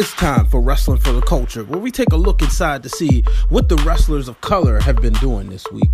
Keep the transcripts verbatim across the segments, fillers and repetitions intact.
It's time for Wrestling for the Culture, where we take a look inside to see what the wrestlers of color have been doing this week.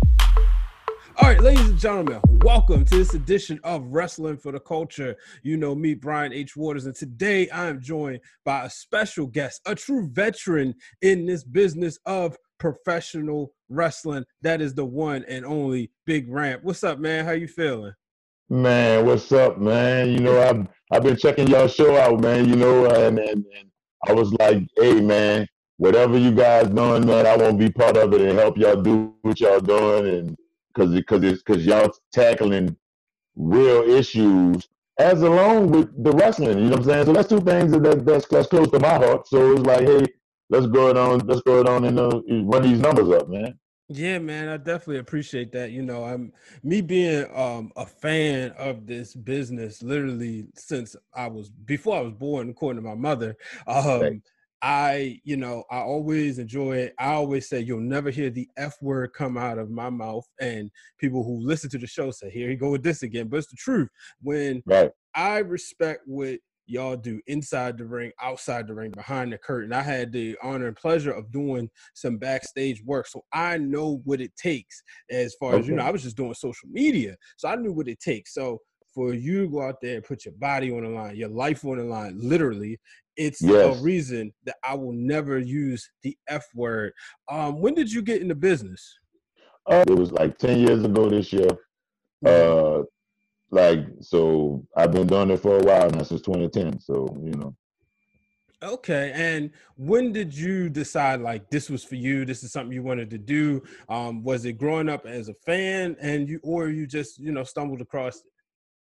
All right, ladies and gentlemen, welcome to this edition of Wrestling for the Culture. You know me, Brian H. Waters, and today I am joined by a special guest, a true veteran in this business of professional wrestling. That is the one and only Big Ramp. What's up, man? How you feeling? Man, what's up, man? You know, I've I've been checking y'all show out, man. You know, and, and and I was like, hey, man, whatever you guys doing, man, I want to be part of it and help y'all do what y'all doing, and because because it's because y'all tackling real issues as along with the wrestling. You know what I'm saying? So that's two things that, that that's that's close to my heart. So it's like, hey, let's go it on, let's go it on and uh, run these numbers up, man. Yeah, man, I definitely appreciate that. You know, I'm me being um a fan of this business literally since I was before I was born, according to my mother. Right. Um, I, you know, I always enjoy it. I always say you'll never hear the F word come out of my mouth. And people who listen to the show say, here he go with this again. But it's the truth. When Right. I respect what y'all do inside the ring, outside the ring, behind the curtain. I had the honor and pleasure of doing some backstage work, so I know what it takes. As far as, you know, Okay. I was just doing social media, so I knew what it takes. So for you to go out there and put your body on the line, your life on the line, literally, it's a Yes. reason that I will never use the F word. Um, when did you get into business? Uh, it was like ten years ago this year. Mm-hmm. Uh, Like, so I've been doing it for a while now, since twenty ten. So, you know. Okay, and when did you decide like this was for you? This is something you wanted to do. Um, was it growing up as a fan, and you, or you just you know stumbled across it?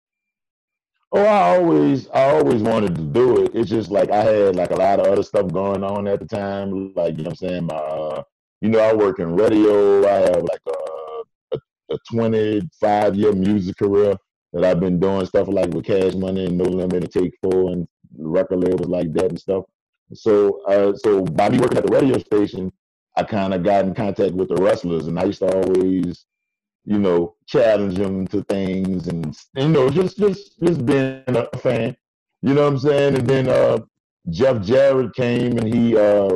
Oh, I always, I always wanted to do it. It's just like I had like a lot of other stuff going on at the time. Like, you know what I'm saying? My, uh, you know, I work in radio. I have like a, a, a twenty-five year music career that I've been doing stuff like with Cash Money and No Limit and Take Four and record labels like that and stuff. So, uh, so by me working at the radio station, I kind of got in contact with the wrestlers, and I used to always, you know, challenge them to things, and you know, just just just being a fan. You know what I'm saying? And then uh, Jeff Jarrett came and he uh,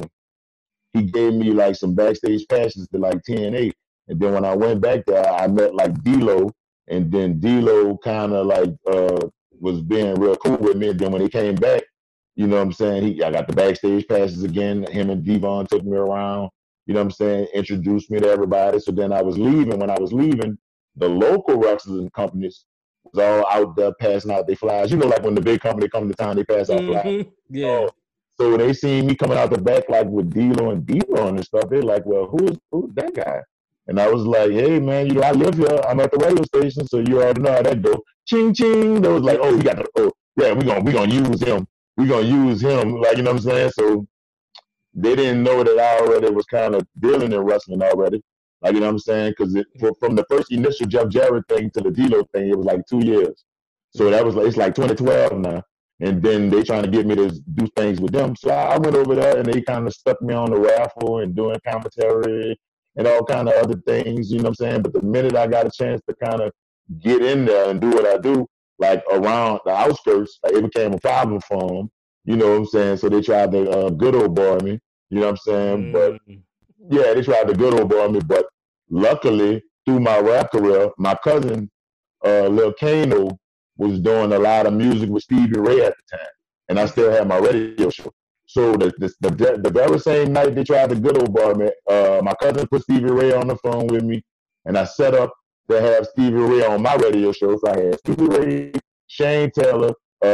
he gave me like some backstage passes to like T N A. And then when I went back there, I met like D-Lo, and then D-Lo kind of like uh, was being real cool with me. And then when he came back, you know what I'm saying? He I got the backstage passes again. Him and Devon took me around. You know what I'm saying? Introduced me to everybody. So then I was leaving. When I was leaving, the local wrestling companies was all out there passing out their flyers. You know, like when the big company come to town, they pass out flyers. Mm-hmm. Yeah. Oh, so when they seen me coming out the back like with D-Lo and D-Lo and stuff, they're like, well, who's who's that guy? And I was like, hey man, you know, I live here. I'm at the radio station, so you already know how that go. Ching ching. They was like, oh, we got the oh yeah, we gonna we gonna use him. We gonna use him. Like, you know what I'm saying? So they didn't know that I already was kind of dealing in wrestling already. Like, you know what I'm saying? Because from the first initial Jeff Jarrett thing to the D-Lo thing, it was like two years. So that was like, it's like twenty twelve now. And then they trying to get me to do things with them. So I went over there and they kind of stuck me on the raffle and doing commentary and all kind of other things, you know what I'm saying? But the minute I got a chance to kind of get in there and do what I do, like around the outskirts, like, it became a problem for them. You know what I'm saying? So they tried to uh, good old boy me. You know what I'm saying? But Mm-hmm. yeah, they tried to good old boy me. But luckily, through my rap career, my cousin, uh, Lil Kano, was doing a lot of music with Stevie Ray at the time. And I still Okay. had my radio show. So the the, the, the very same night they tried to good old boy me, uh, my cousin put Stevie Ray on the phone with me. And I set up to have Stevie Ray on my radio show. So I had Stevie Ray, Shane Taylor,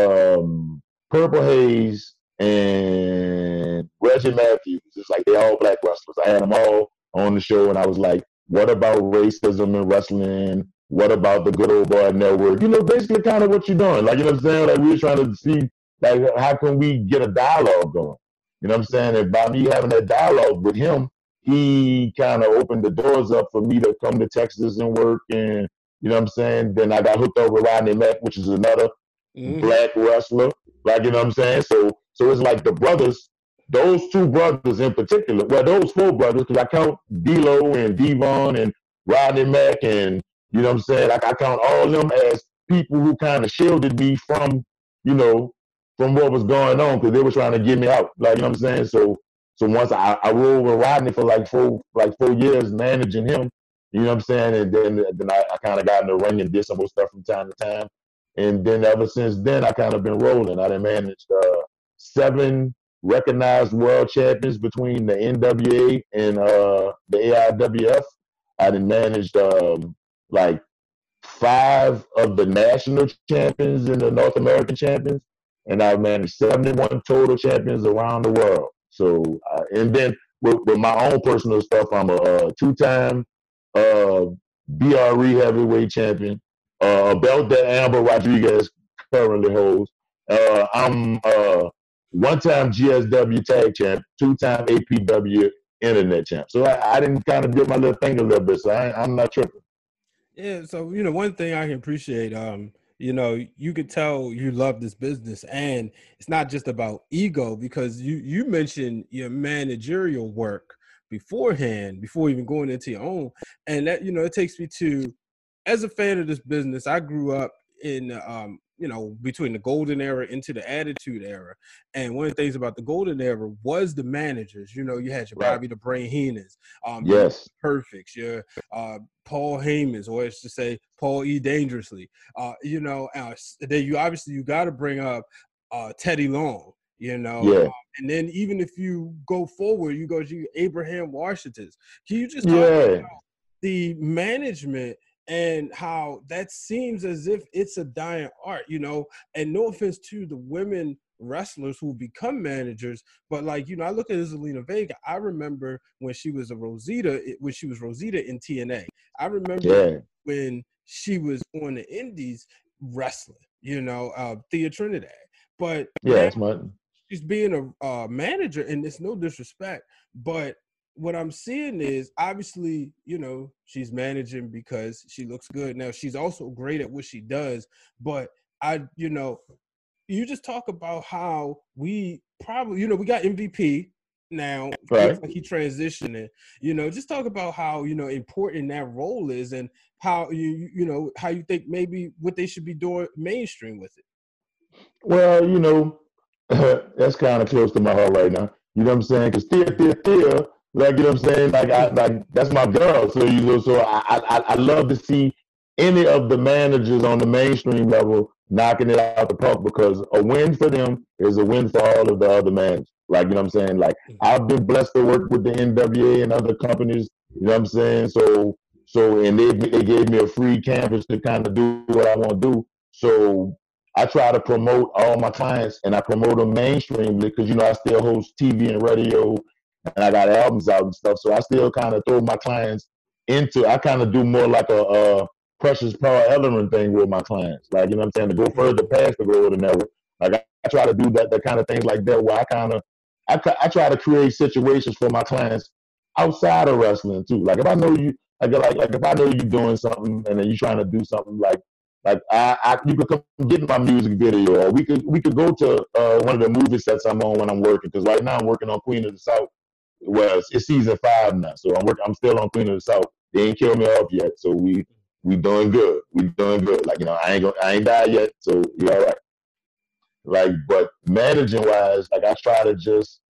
um, Purple Haze, and Reggie Matthews. It's like they all black wrestlers. I had them all on the show, and I was like, "What about racism in wrestling? What about the Good Old Boy Network? You know, basically kind of what you're doing. Like, you know what I'm saying? Like, we were trying to see, like, how can we get a dialogue going? You know what I'm saying? And by me having that dialogue with him, he kind of opened the doors up for me to come to Texas and work. And, you know what I'm saying? Then I got hooked up with Rodney Mack, which is another Mm-hmm. black wrestler. Like, you know what I'm saying? So, so it's like the brothers, those two brothers in particular, well, those four brothers, because I count D-Lo and Devon and Rodney Mack, and you know what I'm saying? Like, I count all of them as people who kind of shielded me from, you know, from what was going on because they were trying to get me out. Like, you know what I'm saying? So so once I, I rolled with Rodney for like four like four years managing him, you know what I'm saying? And then then I, I kind of got in the ring and did some more stuff from time to time. And then ever since then, I kind of been rolling. I done managed uh, seven recognized world champions between the N W A and uh, the A I W F. I done managed um, like five of the national champions and the North American champions, and I've managed seventy-one total champions around the world. So, uh, and then with, with my own personal stuff, I'm a, a two-time uh, B R E heavyweight champion, uh, a belt that Amber Rodriguez currently holds. Uh, I'm uh, one-time G S W tag champ, two-time A P W internet champ. So I, I didn't kind of dip my little finger a little bit, so I, I'm not tripping. Yeah, so you know, one thing I can appreciate, um, you know, you could tell you love this business, and it's not just about ego because you you mentioned your managerial work beforehand, before even going into your own, and that you know, it takes me to, as a fan of this business, I grew up in um, you know, between the golden era into the attitude era, and one of the things about the golden era was the managers. You know, you had your Right. Bobby the Brain Heenans, um, Yes. Perfects, your uh, Paul Heyman's, or as to say Paul E. Dangerously. Uh, you know, uh, then you obviously you got to bring up uh, Teddy Long. You know, Yeah. um, and then even if you go forward, you go to Abraham Washington's. Can you just talk Yeah. about the management and how that seems as if it's a dying art, you know? And no offense to the women wrestlers who become managers, but like, you know, I look at Zelina Vega. I remember when she was a Rosita, when she was Rosita in T N A. I remember Yeah. when she was on the Indies wrestling, you know, uh, Thea Trinidad. But Yeah, now that's my. she's being a uh, manager, and it's no disrespect, but what I'm seeing is obviously, you know, she's managing because she looks good. Now, she's also great at what she does, but I, you know, you just talk about how we probably, you know, we got M V P now. Right. Looks like he transitioning. You know, just talk about how, you know, important that role is and how you, you know, how you think maybe what they should be doing mainstream with it. Well, you know, that's kind of close to my heart right now. You know what I'm saying? Because Thea, Thea, Thea, like, you know what I'm saying? Like, I, like that's my girl. So, you know, so I, I, I love to see any of the managers on the mainstream level knocking it out the park because a win for them is a win for all of the other managers. Like, you know what I'm saying? Like, I've been blessed to work with the N W A and other companies. You know what I'm saying? So, so, and they they gave me a free canvas to kind of do what I want to do. So I try to promote all my clients and I promote them mainstreamly because, you know, I still host T V and radio and I got albums out and stuff. So I still kind of throw my clients into, I kind of do more like a, a Precious Paul Ellering thing with my clients. Like, you know what I'm saying? To go further past the Golden Network. Like, I, I try to do that, that kind of things like that where I kind of, I, I try to create situations for my clients outside of wrestling too. Like, if I know you, like, like, like if I know you're doing something and then you're trying to do something like, like I, I, you could come get my music video, or we could we could go to uh, one of the movie sets I'm on when I'm working. Because right now I'm working on Queen of the South. Well, it's, it's season five now, so I'm working. I'm still on Queen of the South. They ain't killed me off yet, so we we doing good. We doing good. Like, you know, I ain't gonna, I ain't died yet, so we all right. Like, but managing wise, like I try to just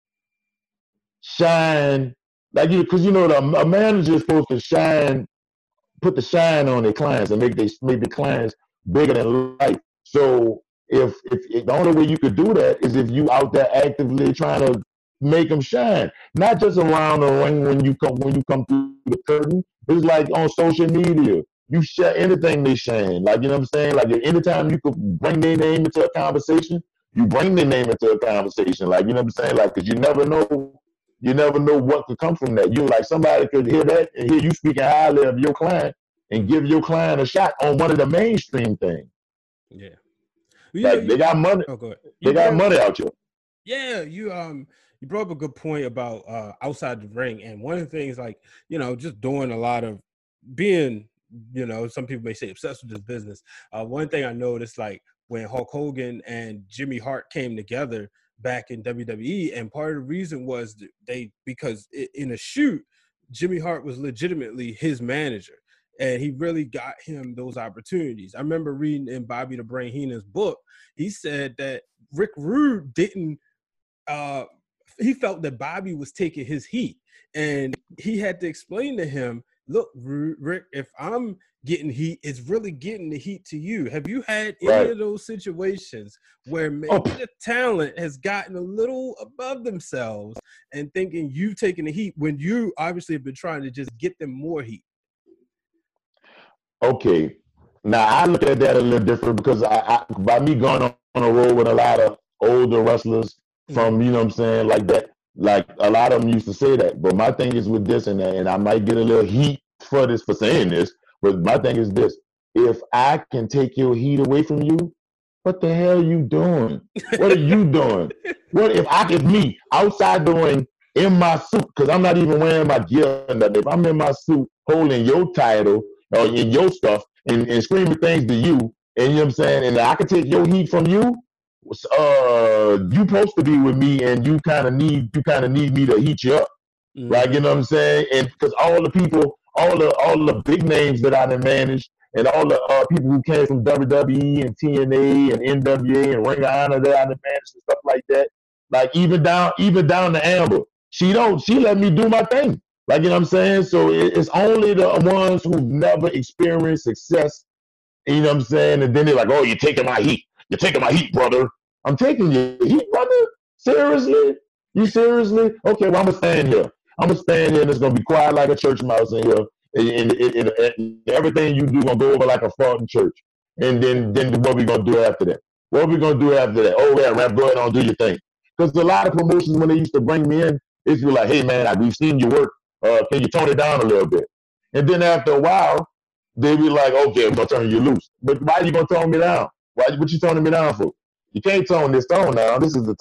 shine, like you, because you know the, a manager is supposed to shine, put the shine on their clients and make they make the clients bigger than life. So if, if if the only way you could do that is if you out there actively trying to make them shine, not just around the ring when you come when you come through the curtain. It's like on social media. You share anything they shine. Like, you know what I'm saying? Like, anytime you could bring their name into a conversation, you bring their name into a conversation. Like, you know what I'm saying? Like, because you never know you never know what could come from that. You like somebody could hear that and hear you speaking highly of your client and give your client a shot on one of the mainstream things. Yeah, you like know, they got money. Oh, go ahead. They got brought, money out here. Yeah, you um you brought up a good point about uh outside the ring, and one of the things, like, you know, just doing a lot of being, you know, some people may say obsessed with this business. Uh, one thing I noticed, like when Hulk Hogan and Jimmy Hart came together back in W W E, and part of the reason was they because in a shoot, Jimmy Hart was legitimately his manager, and he really got him those opportunities. I remember reading in Bobby the Brain Heenan's book, he said that Rick Rude didn't. Uh, he felt that Bobby was taking his heat, and he had to explain to him, "Look, Rick, if I'm getting heat, it's really getting the heat to you." Have you had any Right. of those situations where maybe Oh. the talent has gotten a little above themselves and thinking you've taken the heat when you obviously have been trying to just get them more heat? Okay. Now I look at that a little different because I, I by me going on, on a road with a lot of older wrestlers from, you know what I'm saying, like that, like a lot of them used to say that. But my thing is with this, and, and I might get a little heat for this, for saying this, but my thing is this: if I can take your heat away from you, what the hell are you doing? What are you doing? What if I could me outside the ring in my suit, because I'm not even wearing my gear or nothing. If I'm in my suit holding your title or in your stuff and, and screaming things to you, and you know what I'm saying, and I can take your heat from you, uh, you supposed to be with me, and you kind of need you kind of need me to heat you up, mm-hmm. Like, you know what I'm saying? And because all the people, all the all the big names that I done managed, and all the uh, people who came from W W E and T N A and N W A and Ring of Honor that I done managed and stuff like that, like even down even down to Amber, she don't she let me do my thing. Like, you know what I'm saying? So it's only the ones who've never experienced success, you know what I'm saying? And then they're like, "Oh, you're taking my heat. You're taking my heat, brother." I'm taking your heat, brother? Seriously? You seriously? Okay, well, I'm going to stand here. I'm going to stand here, and it's going to be quiet like a church mouse in here. And, and, and, and everything you do going to go over like a fart in church. And then, then what we going to do after that? What we going to do after that? Oh, yeah, rap, go ahead on, do your thing. Because a lot of promotions, when they used to bring me in, it's like, "Hey, man, we've seen your work. Uh, can you tone it down a little bit?" And then after a while, they be like, "Okay, I'm going to turn you loose." But why are you going to tone me down? Why, what you toning me down for? You can't tone this tone now. This is the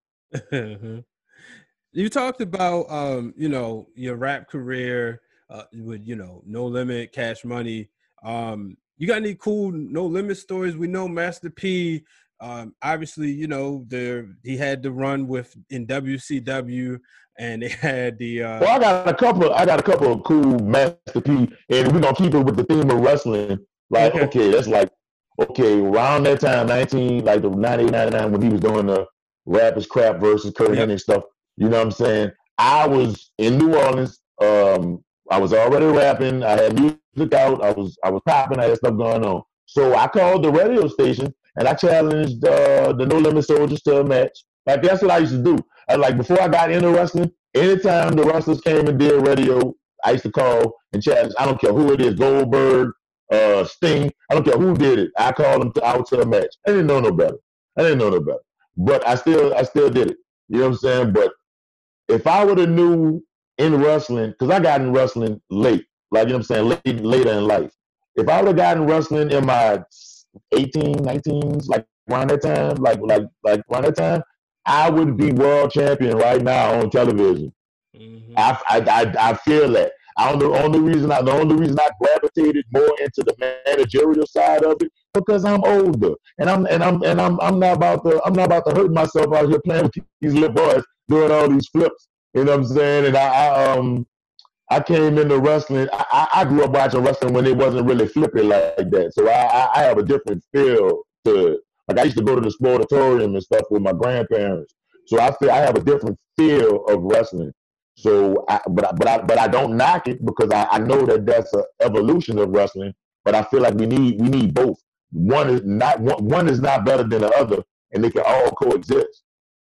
tone. You talked about, um, you know, your rap career uh, with, you know, No Limit, Cash Money. Um, you got any cool No Limit stories? We know Master P, um, obviously, you know, there he had to run with in W C W, and they had the. Uh, well, I got a couple. I got a couple of cool Master P, and we're gonna keep it with the theme of wrestling. Like, okay, okay that's like. Okay, around that time, nineteen, like the ninety-eight, ninety-nine, when he was doing the Rap is Crap versus Kurt yep. Hennig stuff, you know what I'm saying? I was in New Orleans. Um, I was already rapping. I had music out. I was I was popping. I had stuff going on. So I called the radio station and I challenged uh, the No Limit Soldiers to a match. Like, that's what I used to do. I, like, before I got into wrestling, anytime the wrestlers came and did radio, I used to call and challenge. I don't care who it is, Goldberg, Uh, Sting, I don't care who did it. I called them to, out to a match. I didn't know no better. I didn't know no better. But I still, I still did it. You know what I'm saying? But if I would have knew in wrestling, because I got in wrestling late, like, you know what I'm saying, late, later in life. If I would have gotten wrestling in my eighteen, nineteens, like around that time, like like like around that time, I would be world champion right now on television. Mm-hmm. I, I I I feel that. I don't know. Only reason I the only reason I gravitated more into the managerial side of it because I'm older and I'm and I'm and I'm I'm not about to I'm not about to hurt myself out here playing with these little boys doing all these flips. You know what I'm saying? And I, I um I came into wrestling. I, I grew up watching wrestling when it wasn't really flipping like that. So I I have a different feel to it. Like, I used to go to the sportatorium and stuff with my grandparents. So I feel I have a different feel of wrestling. So, I, but but I but I don't knock it because I, I know that that's an evolution of wrestling. But I feel like we need we need both. One is not one, one is not better than the other, and they can all coexist.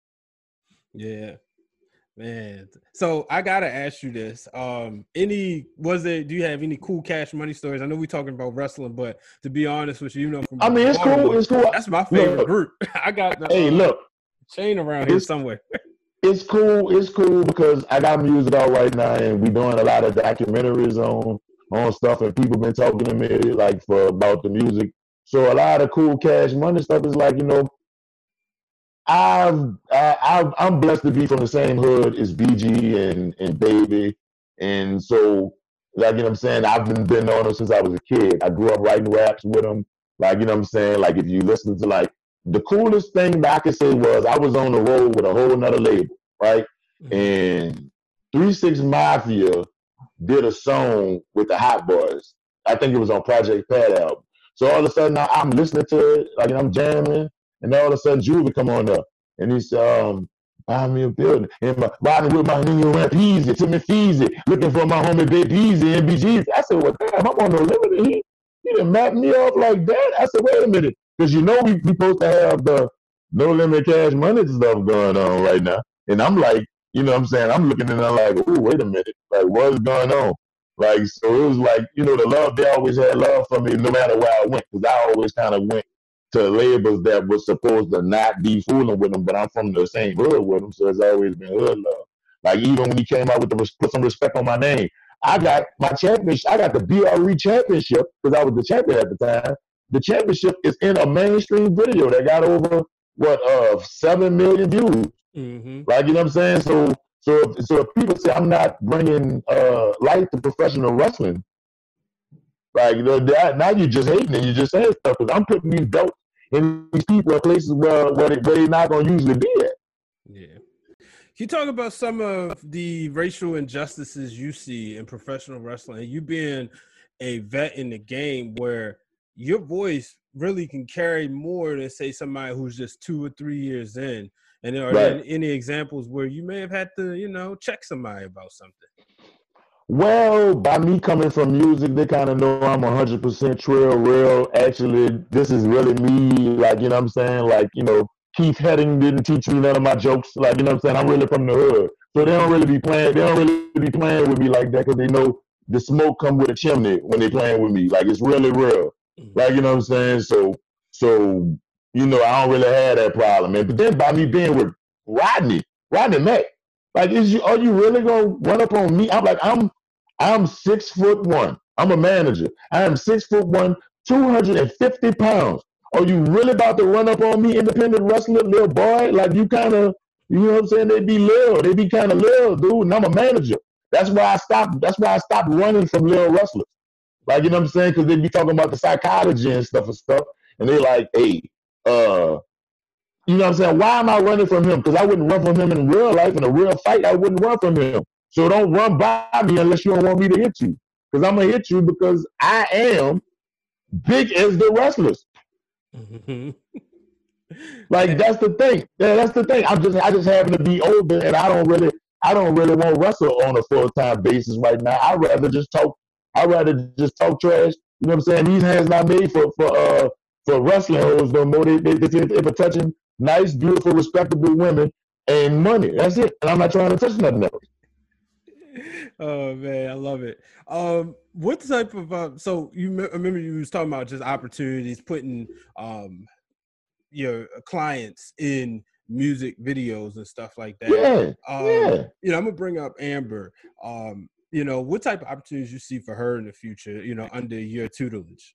Yeah, man. So I gotta ask you this: um, any was there? Do you have any cool Cash Money stories? I know we're talking about wrestling, but to be honest with you, you know, from I mean, it's cool. It's cool. That's my favorite look, group. I got the hey, uh, look chain around here somewhere. It's cool. It's cool because I got music out right now, and we doing a lot of documentaries on on stuff, and people been talking to me like for about the music. So a lot of cool Cash Money stuff is like, you know, I've I, I've I'm blessed to be from the same hood as B G and and Baby, and so like, you know what I'm saying, I've been been on them since I was a kid. I grew up writing raps with them. Like, you know what I'm saying, like if you listen to like. The coolest thing that I could say was I was on the road with a whole nother label, right? Mm-hmm. And three six Mafia did a song with the Hot Boys. I think it was on Project Pat album. So all of a sudden now I'm listening to it, like I'm jamming, And all of a sudden, Juvie come on up, and he said, um, buy me a building. And my, riding with my nigga Ramp Easy, to me Feezy, looking for my homie Big Easy and B Gs. I said, well, damn, I'm on no limit. He, he done mapped me off like that. I said, wait a minute. Because you know we we supposed to have the no limit cash money stuff going on right now. And I'm like, you know what I'm saying? I'm looking at it like, ooh, wait a minute. Like, what's going on? Like, so it was like, you know, the love, they always had love for me no matter where I went. Because I always kind of went to labels that was supposed to not be fooling with them, but I'm from the same hood with them, so it's always been hood love. Like, even when he came out with the put some respect on my name, I got my championship, I got the B R E championship, because I was the champion at the time. The championship is in a mainstream video that got over, what, uh, seven million views. Mm-hmm. Like, you know what I'm saying? So, so, if, so if people say I'm not bringing uh, life to professional wrestling, like, you know, that, now you're just hating and you're just saying stuff, because I'm putting these belts in these people in places where, where, they, where they're not going to usually be at. Yeah. Can you talk about some of the racial injustices you see in professional wrestling? You being a vet in the game where your voice really can carry more than, say, somebody who's just two or three years in. And are right. there any examples where you may have had to, you know, check somebody about something? Well, by me coming from music, they kind of know I'm one hundred percent trail real. Actually, this is really me. Like, you know what I'm saying? Like, you know, Keith Heading didn't teach me none of my jokes. Like, you know what I'm saying? I'm really from the hood. So they don't really be playing, they don't really be playing with me like that, because they know the smoke come with a chimney when they playing with me. Like, it's really real. Like, you know what I'm saying? So, so, you know, I don't really have that problem, man. But then by me being with Rodney, Rodney Mack, like, is you, are you really gonna run up on me? I'm like, I'm, I'm six foot one. I'm a manager. I am six foot one, two hundred fifty pounds. Are you really about to run up on me, independent wrestler, little boy? Like, you kind of, you know what I'm saying? They be little. They be kind of little, dude. And I'm a manager. That's why I stopped. That's why I stopped running from little wrestlers. Like, you know what I'm saying? Because they be talking about the psychology and stuff and stuff. And they like, hey, uh, you know what I'm saying? Why am I running from him? Because I wouldn't run from him in real life. In a real fight, I wouldn't run from him. So don't run by me unless you don't want me to hit you. Because I'm going to hit you because I am big as the wrestlers. Like, that's the thing. Yeah, that's the thing. I'm just, I just happen to be older, and I don't really, I don't really want to wrestle on a full-time basis right now. I'd rather just talk, I'd rather just talk trash. You know what I'm saying? These hands not made for, for, uh, for wrestling hoes no more. They, they, they, they, they're touching nice, beautiful, respectable women and money. That's it. And I'm not trying to touch nothing else. Oh man, I love it. Um, what type of uh, so you me- remember you was talking about just opportunities, putting um your clients in music videos and stuff like that. Yeah, um, yeah. You know, I'm gonna bring up Amber. Um, you know, what type of opportunities you see for her in the future? You know, under your tutelage.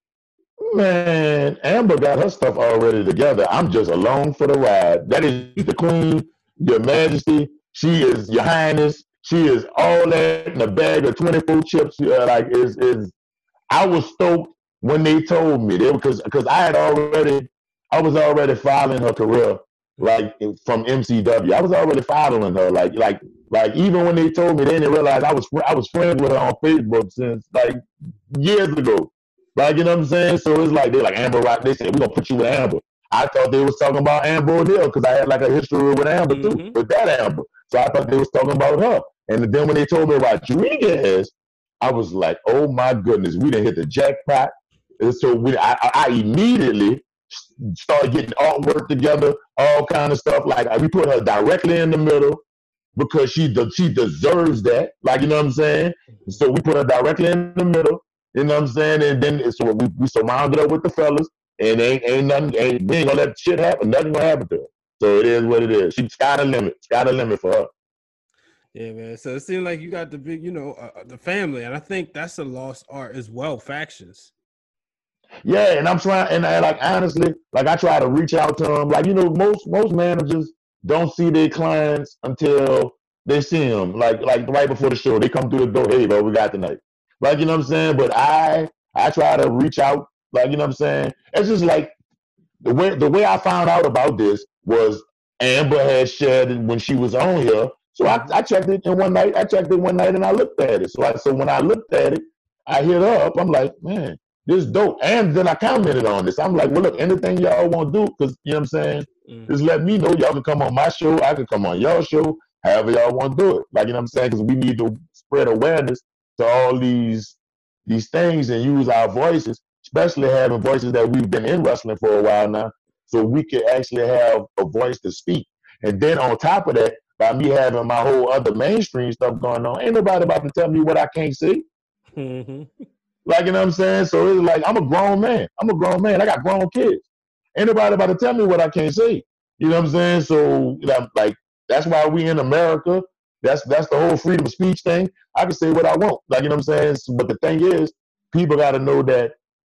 Man, Amber got her stuff already together. I'm just along for the ride. That is the Queen, Your Majesty. She is Your Highness. She is all that in a bag of twenty-four chips. Uh, like, is is I was stoked when they told me they because because I had already I was already following her career, like, from M C W. I was already following her. Like like like even when they told me, they didn't realize I was I was friends with her on Facebook since like years ago. Like, you know what I'm saying? So it's like they're like, Amber Rock. They said, we're gonna put you with Amber. I thought they was talking about Amber O'Neal because I had like a history with Amber too, mm-hmm. with that Amber. So I thought they was talking about her. And then when they told me about Rodriguez, I was like, oh my goodness, we done hit the jackpot. And so we, I, I immediately started getting artwork together, all kind of stuff. Like, we put her directly in the middle because she she deserves that. Like, you know what I'm saying? So we put her directly in the middle. You know what I'm saying? And then so we, we surrounded her with the fellas, and ain't ain't nothing. Ain't, we ain't gonna let shit happen. Nothing gonna happen to her. So it is what it is. She's got a limit. It's got a limit for her. Yeah, man. So it seems like you got the big, you know, uh, the family, and I think that's a lost art as well. Factions. Yeah, and I'm trying, and I, like, honestly, like, I try to reach out to them. Like, you know, most most managers don't see their clients until they see them. Like like right before the show, they come through the door. Hey, bro, we got tonight. Like, you know what I'm saying? But I I try to reach out. Like, you know what I'm saying? It's just like the way the way I found out about this was Amber had shared it when she was on here. So I, I checked it in one night. I checked it one night and I looked at it. So I, so when I looked at it, I hit her up. I'm like, man, this dope. And then I commented on this. I'm like, well, look, anything y'all want to do, because, you know what I'm saying? Mm. Just let me know. Y'all can come on my show. I can come on your show, however y'all want to do it. Like, you know what I'm saying? Because we need to spread awareness to all these these things and use our voices, especially having voices that we've been in wrestling for a while now, so we can actually have a voice to speak. And then on top of that, by me having my whole other mainstream stuff going on, ain't nobody about to tell me what I can't see. Mm-hmm. Like, you know what I'm saying? So it's like, I'm a grown man. I'm a grown man. I got grown kids. Ain't nobody about to tell me what I can't see. You know what I'm saying? So, like, that's why we in America. That's that's the whole freedom of speech thing. I can say what I want. Like, you know what I'm saying? So, but the thing is, people got to know that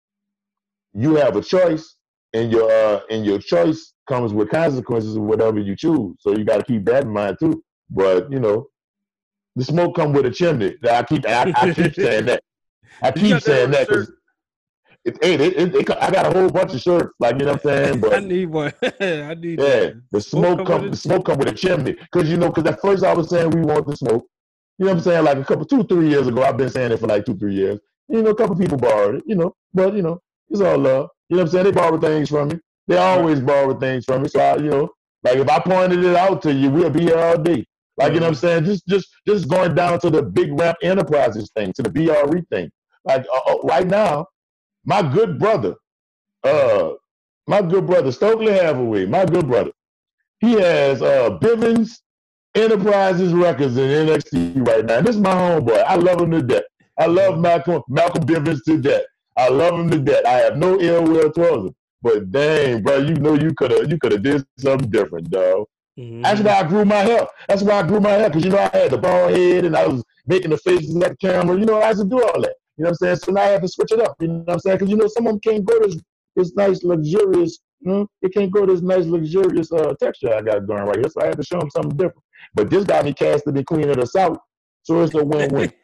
you have a choice, and your uh, and your choice comes with consequences of whatever you choose. So you got to keep that in mind too. But, you know, the smoke come with a chimney. I keep I, I keep saying that. I keep saying that because it, it, it, it, I got a whole bunch of shirts, like, you know what I'm saying. But I need one. I need. Yeah, that. the smoke, smoke come, the smoke come with a chimney. Because, you know, because at first I was saying we want the smoke. You know what I'm saying? Like a couple, two, three years ago, I've been saying it for like two, three years. You know, a couple people borrowed it. You know, but you know, it's all love. You know what I'm saying? They borrow things from me. They always borrow things from me. So I, you know, like if I pointed it out to you, we'll be here all day. Like, mm-hmm. you know what I'm saying? Just, just, just going down to the Big Ramp Enterprises thing, to the B R E thing. Like uh, right now, my good brother, uh, my good brother Stokely Hathaway, my good brother, he has uh, Bivens Enterprises Records in N X T right now. And this is my homeboy. I love him to death. I love Malcolm Malcolm Bivens to death. I love him to death. I have no ill will towards him. But dang, bro, you know you could have you could have did something different, dog. Mm-hmm. That's why I grew my hair. That's why I grew my hair, because, you know, I had the bald head and I was making the faces at the camera. You know, I had to do all that. You know what I'm saying? So now I have to switch it up. You know what I'm saying? Because, you know, some of them can't go this this nice luxurious, you know, it can't go this nice luxurious uh, texture I got going right here. So I had to show them something different. But this got me casted in Queen of the South, so it's a win-win.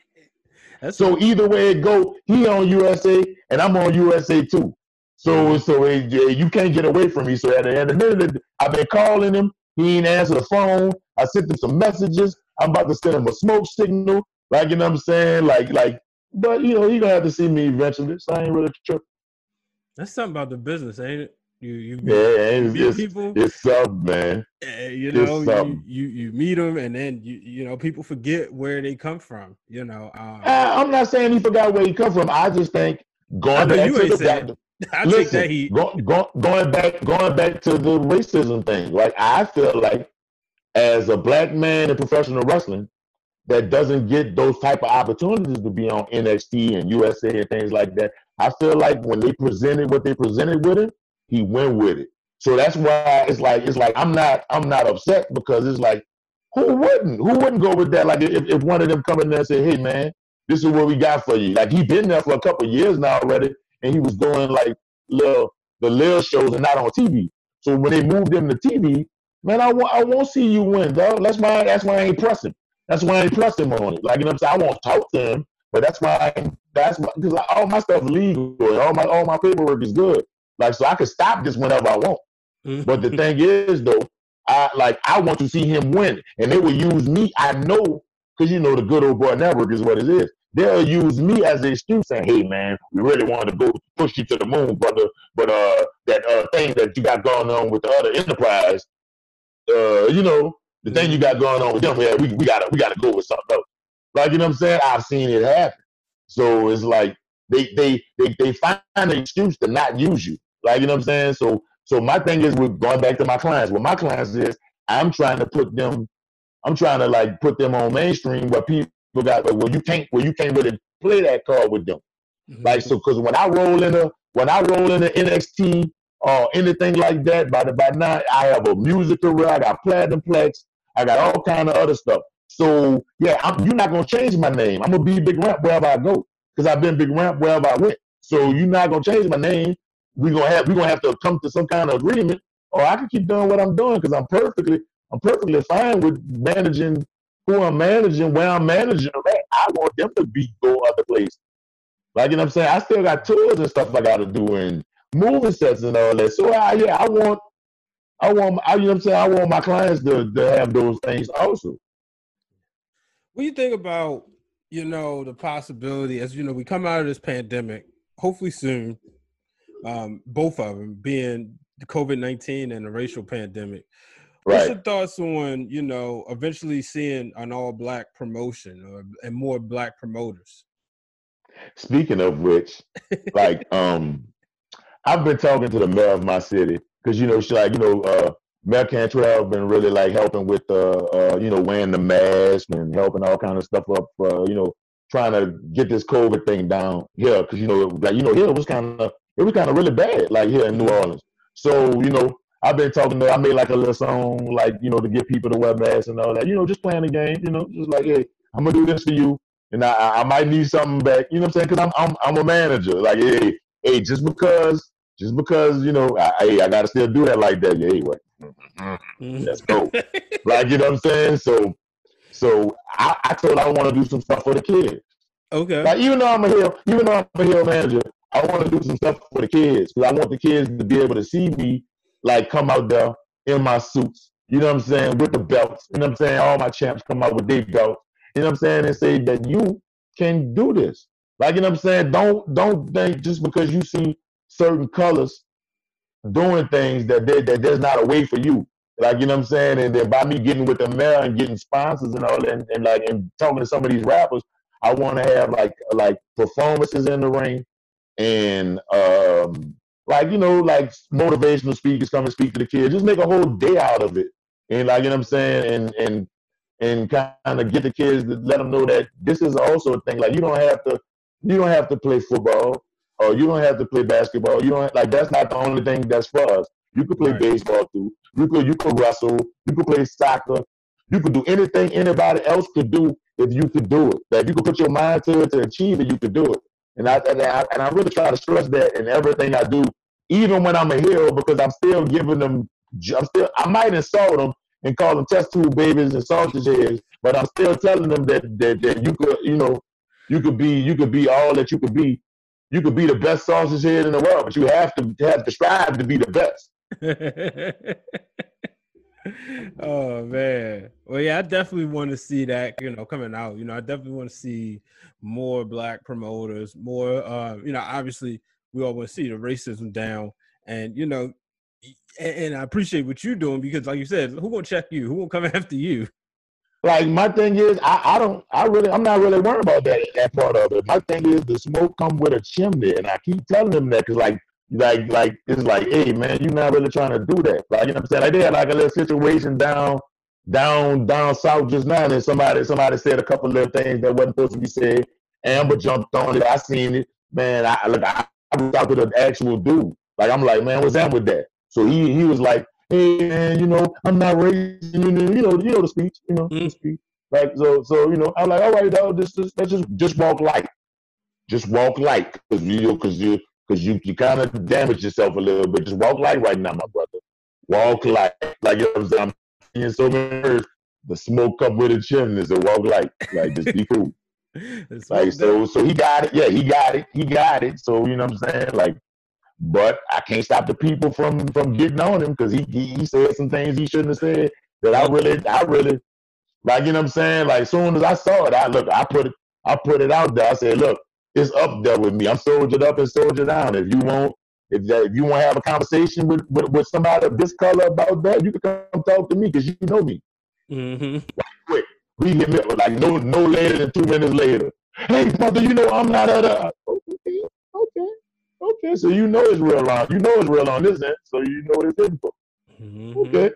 So right. Either way it go, he on U S A and I'm on U S A too. So mm-hmm. so it, you can't get away from me. So at the end of the minute, I've been calling him. He ain't answer the phone. I sent him some messages. I'm about to send him a smoke signal. Like, you know what I'm saying? Like, like, but, you know, he gonna have to see me eventually. So I ain't really tripping. That's something about the business, ain't it? You, you meet, yeah, you it's, meet it's, people. It's something, man. Uh, you know, you, you you meet them, and then you you know people forget where they come from. You know, um, uh, I'm not saying he forgot where he come from. I just think going back to the I listen, take that heat. Go, go, going back, going back to the racism thing. Like, I feel like as a black man in professional wrestling that doesn't get those type of opportunities to be on N X T and U S A and things like that, I feel like when they presented what they presented with him, he went with it. So that's why it's like it's like I'm not I'm not upset, because it's like, who wouldn't who wouldn't go with that? Like if, if one of them come in there and say, hey man, this is what we got for you. Like, he been there for a couple of years now already, and he was doing like little the little shows and not on T V. So when they moved him to T V, man, I want I won't see you win, dog. That's why that's why I ain't pressing. That's why I ain't pressing on it. Like, you know what I'm saying? I won't talk to him, but that's why I, that's because all my stuff is legal. All my all my paperwork is good. Like, so I can stop this whenever I want. Mm-hmm. But the thing is, though, I like I want to see him win, and they will use me. I know, because, you know, the good old boy network is what it is. They'll use me as an excuse, saying, "Hey, man, we really wanted to go push you to the moon, brother, but uh, that uh thing that you got going on with the other enterprise, uh, you know, the mm-hmm. thing you got going on with them, yeah, we we gotta we gotta go with something else." Like, you know what I'm saying? I've seen it happen. So it's like they they they they find an excuse to not use you. Like, you know what I'm saying? So so my thing is, with going back to my clients. What my clients is, I'm trying to put them, I'm trying to like put them on mainstream where people got, well, you can't, well, you can't really play that card with them. Mm-hmm. Like, so, because when I roll in a, when I roll in the N X T or anything like that, by the by now I have a music career, I got platinum plex, I got all kind of other stuff. So yeah, I'm, you're not gonna change my name. I'm gonna be Big Ramp wherever I go, because I've been Big Ramp wherever I went. So you're not gonna change my name. We gonna have we gonna have to come to some kind of agreement, or I can keep doing what I'm doing, because I'm perfectly I'm perfectly fine with managing who I'm managing, where I'm managing. Right? I want them to be go other places. Like, you know what I'm saying? I still got tours and stuff I got to do, and movie sets and all that. So I, yeah, I want I want I, you know what I'm saying? I want my clients to, to have those things also. What do you think about, you know, the possibility, as you know, we come out of this pandemic, hopefully soon. Um, both of them being the COVID nineteen and the racial pandemic. What's Right. your thoughts on, you know, eventually seeing an all-black promotion or and more black promoters? Speaking of which, like, um, I've been talking to the mayor of my city because, you know, she like, you know, uh, Mayor Cantrell been really like helping with, uh, uh, you know, wearing the mask and helping all kind of stuff up, uh, you know, trying to get this COVID thing down here because, you know, like, you know, here it was kind of, it was kind of really bad, like here in New Orleans. So, you know, I've been talking to, I made like a little song, like, you know, to get people to wear masks and all that, you know, just playing the game, you know, just like, hey, I'm gonna do this for you. And I, I might need something back, you know what I'm saying? Because I'm, I'm, I'm a manager. Like, hey, hey, just because, just because, you know, I, hey, I gotta still do that like that. Hey, what? Mm-hmm. Let's go. Like, you know what I'm saying? So, so I, I told her I want to do some stuff for the kids. Okay. Like, even though I'm a hill, even though I'm a hill manager, I want to do some stuff for the kids because I want the kids to be able to see me, like, come out there in my suits. You know what I'm saying? With the belts. You know what I'm saying? All my champs come out with their belts. You know what I'm saying? And say that you can do this. Like, you know what I'm saying? Don't don't think just because you see certain colors doing things that they, that there's not a way for you. Like, you know what I'm saying? And then by me getting with the mayor and getting sponsors and all that, and, and like and talking to some of these rappers, I want to have like like performances in the ring and um like, you know, like motivational speakers come and speak to the kids. Just make a whole day out of it. And like, you know what I'm saying? And and and kind of get the kids to let them know that this is also a thing. Like, you don't have to, you don't have to play football or you don't have to play basketball. You don't like that's not the only thing that's for us. You could play right. baseball too. You could you could wrestle. You could play soccer. You could do anything anybody else could do if you could do it. That if you could put your mind to it to achieve it, you could do it. And I and I and I really try to stress that in everything I do, even when I'm a heel, because I'm still giving them. I'm still I might insult them and call them test tube babies and sausage heads, but I'm still telling them that, that that you could, you know, you could be you could be all that you could be. You could be the best sausage head in the world, but you have to have to strive to be the best. Oh man. Well, yeah, I definitely want to see that, you know, coming out. You know, I definitely want to see more black promoters, more uh, you know, obviously we all want to see the racism down. And, you know, and, and I appreciate what you're doing because, like you said, who gonna check you? Who gonna come after you? Like, my thing is, I, I don't, I really, I'm not really worried about that that part of it. My thing is, the smoke come with a chimney, and I keep telling them that because, like, like, like it's like, hey, man, you're not really trying to do that. Like, you know what I'm saying? Like, they had like a little situation down, down, down south just now, and somebody, somebody said a couple little things that wasn't supposed to be said. Amber jumped on it. I seen it, man. I look, I, I was out to the actual dude. Like, I'm like, man, what's that with that? So he, he was like, hey, man, you know, I'm not racist, you know, you know, you know the speech, you know, mm. the speech. Like, so, so, you know, I'm like, all right, dog, just, just, let's just, just walk light, just walk light, because you, because you, because you, you kind of damage yourself a little bit. Just walk light right now, my brother. Walk light, like, you know what I'm saying? I'm seeing so many words. The smoke up with a chimney, so walk light, like, just be cool. Like, so, so he got it, yeah, he got it, he got it. So, you know what I'm saying, like. But I can't stop the people from, from getting on him because he, he he said some things he shouldn't have said that I really I really like, you know what I'm saying? Like, as soon as I saw it, I look, I put it I put it out there. I said, look, it's up there with me. I'm soldiered up and soldiered down. If you want if that, if you want to have a conversation with, with, with somebody of this color about that, you can come talk to me because you know me. Mm-hmm. Like, quick, we hit me like no no later than two minutes later. Hey, brother, you know I'm not at a okay, okay. Okay, so you know it's real on. You know it's real on this end, so you know what it's in for. Mm-hmm. Okay.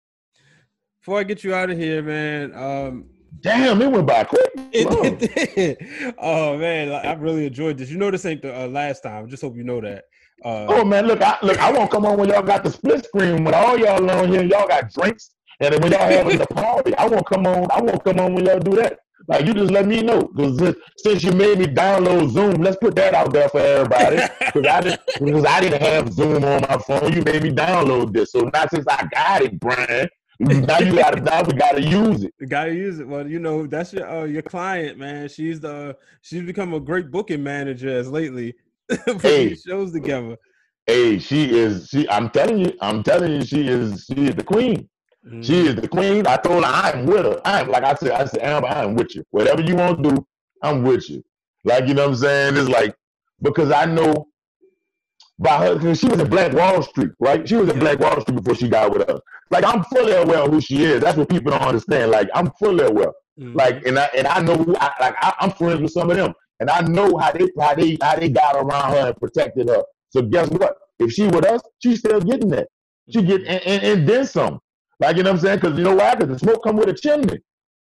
Before I get you out of here, man. Um, Damn, it went by quick. It, it did. Oh man, I really enjoyed this. You know this ain't the uh, last time. I just hope you know that. Uh, oh man, look, I, look, I won't come on when y'all got the split screen with all y'all on here. Y'all got drinks, and then when y'all having the party, I won't come on. I won't come on when y'all do that. Like, you just let me know, because since you made me download Zoom, let's put that out there for everybody. Because I, didn't, because I didn't have Zoom on my phone, you made me download this. So now since I got it, Brian, now you gotta, now we gotta use it. You gotta use it. Well, you know, that's your uh, your client, man. She's the she's become a great booking manager as lately. Putting hey, shows together. Hey, she is. She. I'm telling you. I'm telling you. She is. She is the queen. Mm. She is the queen. I told her I'm with her. I'm like I said. I said, Amber, I'm with you. Whatever you want to do, I'm with you. Like, you know what I'm saying? It's like because I know by her, because she was in Black Wall Street, right? She was in Black Wall Street before she got with us. Like, I'm fully aware of who she is. That's what people don't understand. Like, I'm fully aware. Mm-hmm. Like, and I and I know who I, like I, I'm friends with some of them, and I know how they how they how they got around her and protected her. So guess what? If she with us, she's still getting that. She get and, and, and then some. Like, you know what I'm saying? Because you know why? Because the smoke come with a chimney.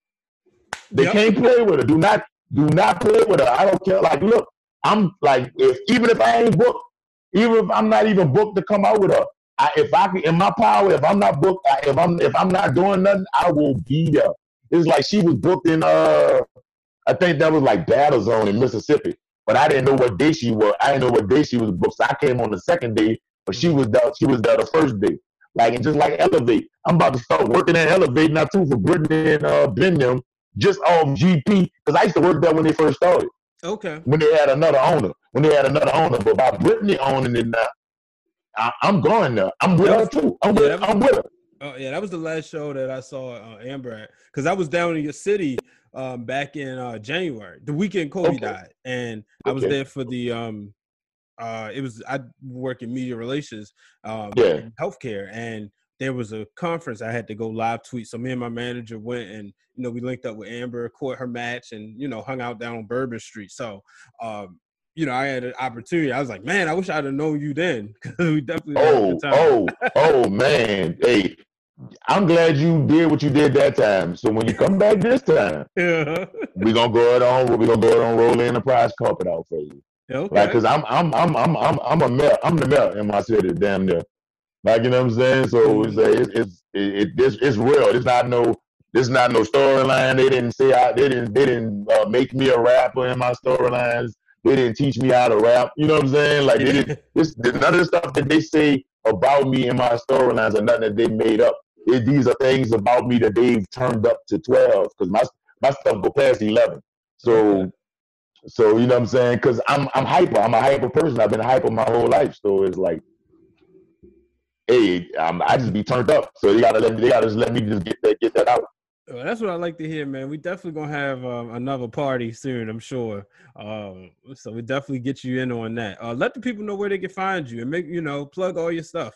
They yep. can't play with her. Do not do not play with her. I don't care. Like, look, I'm like, if even if I ain't booked, even if I'm not even booked to come out with her, I, if I can, in my power, if I'm not booked, I, if I'm if I'm not doing nothing, I will be there. It's like she was booked in uh, I think that was like Battle Zone in Mississippi, but I didn't know what day she was. I didn't know what day she was booked. So I came on the second day, but she was there. She was there the first day. Like, and just like Elevate, I'm about to start working at Elevate now too for Brittany and uh, Ben them, just off G P, because I used to work there when they first started. Okay. When they had another owner, when they had another owner, but by Brittany owning it now, I, I'm going there. I'm with her too. I'm yeah, with. Was, I'm with her. Oh yeah, that was the last show that I saw uh, Amber at, because I was down in your city um, back in uh, January, the weekend Kobe okay. died, and I was okay. there for the. Um, uh, it was I work in media relations, um, yeah, in healthcare, and there was a conference I had to go live tweet. So me and my manager went, and you know we linked up with Amber, caught her match, and you know hung out down on Bourbon Street. So. Um, You know, I had an opportunity. I was like, man, I wish I'd have known you then, because we definitely had oh, a good time. oh, oh, man. Hey, I'm glad you did what you did that time. So when you come back this time, yeah. we're gonna go ahead on. We're gonna go ahead on roll the enterprise carpet out for you. Okay. Like, cause I'm, I'm, I'm, I'm, I'm, I'm a mayor. I'm the mayor in my city, damn near. Like, you know what I'm saying? So mm-hmm. it's, it's, it, it, it's, it's real. It's not no, it's not no storyline. They didn't say I, they didn't, they didn't uh, make me a rapper in my storylines. They didn't teach me how to rap. You know what I'm saying? Like, they didn't, this, none of the stuff that they say about me in my storylines are nothing that they made up. It, these are things about me that they've turned up to twelve, because my my stuff go past eleven. So, okay. so you know what I'm saying? Because I'm I'm hyper. I'm a hyper person. I've been hyper my whole life. So it's like, hey, I'm, I just be turned up. So they gotta let me. They gotta just let me just get that get that out. Well, that's what I like to hear, man. We definitely gonna have um, another party soon, I'm sure. Um, so we definitely get you in on that. Uh, let the people know where they can find you, and make you know plug all your stuff.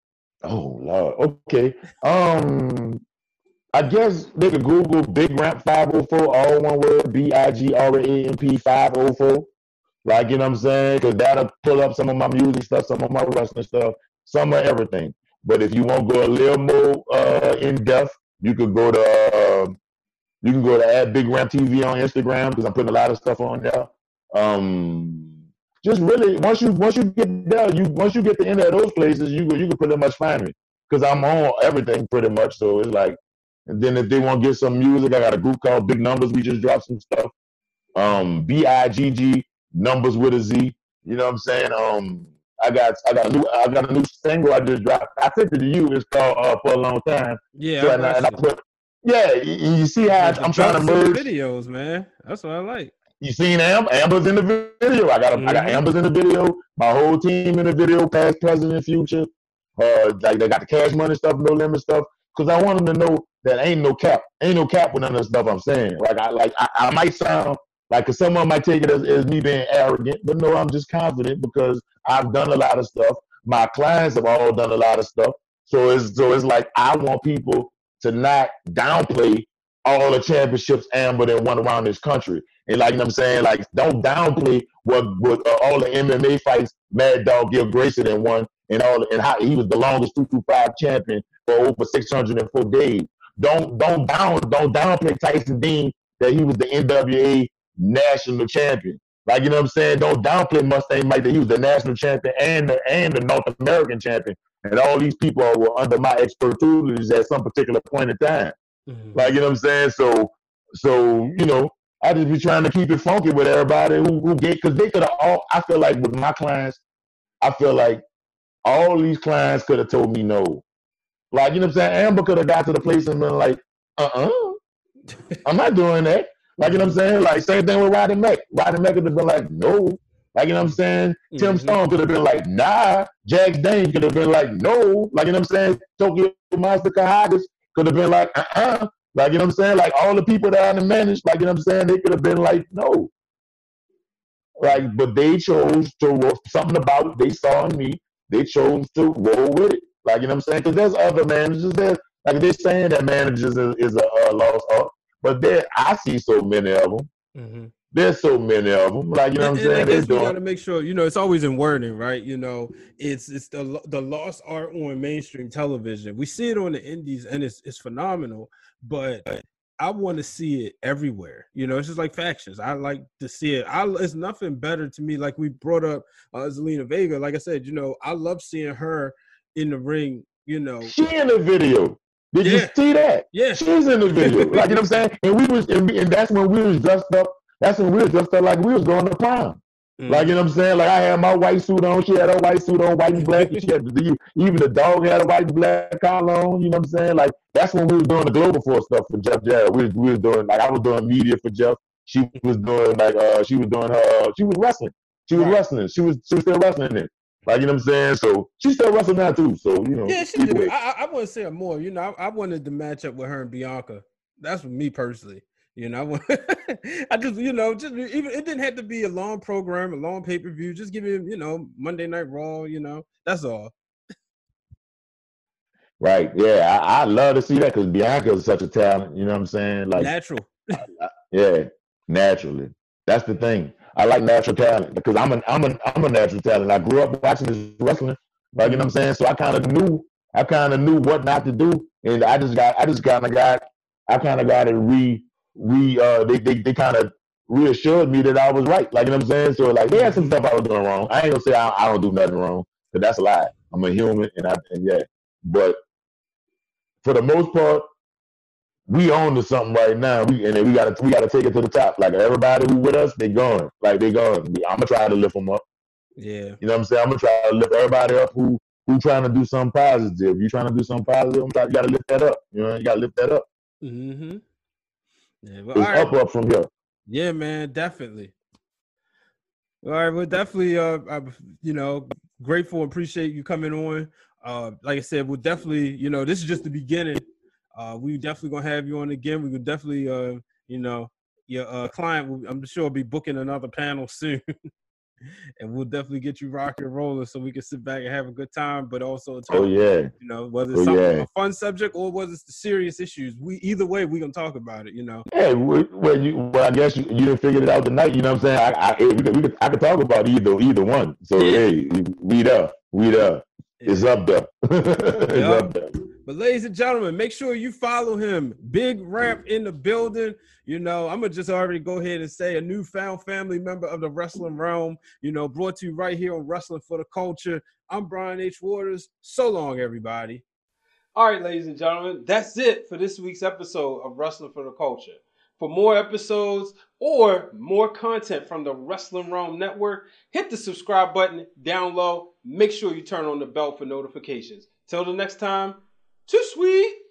Oh Lord, okay. Um, I guess they could Google Big Ramp five oh four, all one word, B I G R A M P five oh four. Like, you know what I'm saying? Because that'll pull up some of my music stuff, some of my wrestling stuff, some of everything. But if you want to go a little more uh, in depth, you could go to uh, you can go to at Big Ramp T V on Instagram, because I'm putting a lot of stuff on there. Um, just really once you once you get there, you once you get to any of those places, you you can pretty much find me, because I'm on everything pretty much. So it's like, and then if they want to get some music, I got a group called Big Numbers. We just dropped some stuff. Um, B I G G Numbers with a Z. You know what I'm saying? Um, I got I got a new I got a new single I just dropped. I sent it to you. It's called uh, For a Long Time. Yeah, so, and, I, and I put yeah. You, you see how I'm trying to merge videos, man. That's what I like. You seen Am- Amber's in the video. I got a, mm-hmm. I got Amber's in the video. My whole team in the video, past, present, and future. Uh, like they got the Cash Money stuff, No Limit stuff. Because I want them to know that ain't no cap, ain't no cap with none of the stuff I'm saying. Like I like I, I might sound like, cause someone might take it as, as me being arrogant, but no, I'm just confident because I've done a lot of stuff. My clients have all done a lot of stuff. So it's so it's like I want people to not downplay all the championships Amber that won around this country. And like, you know what I'm saying? Like, don't downplay what, what uh, all the M M A fights Mad Dog Gil Grayson and won, and all and how he was the longest two twenty-five champion for over six hundred four days. Don't don't down don't downplay Tyson Dean that he was the N W A national champion. Like, you know what I'm saying? Don't downplay Mustang Mike that he was the national champion and the and the North American champion. And all these people were under my expert tutelage at some particular point in time. Mm-hmm. Like, you know what I'm saying? So so, you know, I just be trying to keep it funky with everybody who, who get, because they could have all, I feel like with my clients, I feel like all these clients could have told me no. Like, you know what I'm saying? Amber could have got to the place and been like, uh-uh, I'm not doing that. Like, you know what I'm saying? Like, same thing with Roddy Mack. Roddy Mack could have been like, no. Like, you know what I'm saying? Mm-hmm. Tim Stone could have been like, nah. Jax Dane could have been like, no. Like, you know what I'm saying? Tokyo Monster Kahagas could have been like, uh-uh. Like, you know what I'm saying? Like, all the people that I managed, like, you know what I'm saying? They could have been like, no. Like, but they chose to roll something about it they saw in me. They chose to roll with it. Like, you know what I'm saying? Because there's other managers that, like, they're saying that managers is, is a, a lost art, but there, I see so many of them. Mm-hmm. There's so many of them. Like, you know what I'm and, saying? And I guess we got to make sure, you know, it's always in wording, right? You know, it's it's the the lost art on mainstream television. We see it on the indies, and it's it's phenomenal, but I want to see it everywhere. You know, it's just like factions. I like to see it. I it's nothing better to me. Like we brought up uh, Zelina Vega. Like I said, you know, I love seeing her in the ring. You know, she in the video. Did yeah. you see that? Yeah, she's in the video. Like, you know what I'm saying? And we was, and, and that's when we was dressed up. That's when we was dressed up like we was going to prom. Mm-hmm. Like, you know what I'm saying? Like, I had my white suit on. She had her white suit on, white and black. She had the, even the dog had a white and black collar on. You know what I'm saying? Like, that's when we was doing the Global Force stuff for Jeff Jarrett. We was, we was doing, like, I was doing media for Jeff. She was doing, like, uh, she was doing her, uh, she was wrestling. She was right. wrestling. She was, she was still wrestling it. Like, you know what I'm saying? So she's still wrestling now, too. So, you know. Yeah, she did. I, I want to say her more. You know, I, I wanted to match up with her and Bianca. That's for me personally. You know, I just, you know, just even it didn't have to be a long program, a long pay per view. Just give him, you know, Monday Night Raw. You know, that's all. Right. Yeah, I, I love to see that because Bianca is such a talent. You know what I'm saying? Like natural. I, I, yeah, naturally. That's the thing. I like natural talent because I'm an I'm an I'm a natural talent. I grew up watching this wrestling. Like, you know what I'm saying? So I kind of knew I kind of knew what not to do, and I just got I just kind of got I kind of got it re. We uh they they, they kind of reassured me that I was right. Like, you know what I'm saying? So like, they had some stuff I was doing wrong. I ain't gonna say I, I don't do nothing wrong, because that's a lie. I'm a human, and I and yeah. But for the most part, we own to something right now. We and we gotta we gotta take it to the top. Like, everybody who with us, they going. Like, they going. I'm gonna try to lift them up. Yeah. You know what I'm saying? I'm gonna try to lift everybody up who who trying to do something positive. You trying to do something positive? I'm trying, you gotta lift that up. You know, you gotta lift that up. Mm-hmm. Yeah, well, it's right. up up from here. Yeah, man, definitely. All right, well, definitely, uh, I'm, you know, grateful and appreciate you coming on. Uh, like I said, we'll definitely, you know, this is just the beginning. Uh, we definitely gonna have you on again. We could definitely, uh, you know, your uh, client, will, I'm sure, will be booking another panel soon. And we'll definitely get you rocking and rolling so we can sit back and have a good time, but also talk, oh yeah, you know, whether it's oh, something yeah. a fun subject or whether it's the serious issues. We either way we gonna talk about it, you know. Yeah, well, you, well I guess you, you didn't figure it out tonight. You know what I'm saying? I I, we could, we could, I could talk about either either one. So yeah. Hey, we there, we there. Yeah. It's up there. It's yep. up there. But ladies and gentlemen, make sure you follow him. Big Ramp in the building. You know, I'm going to just already go ahead and say a newfound family member of the wrestling realm, you know, brought to you right here on Wrestling for the Culture. I'm Brian H. Waters. So long, everybody. All right, ladies and gentlemen, that's it for this week's episode of Wrestling for the Culture. For more episodes or more content from the Wrestling Realm Network, hit the subscribe button down low. Make sure you turn on the bell for notifications. Till the next time, too sweet.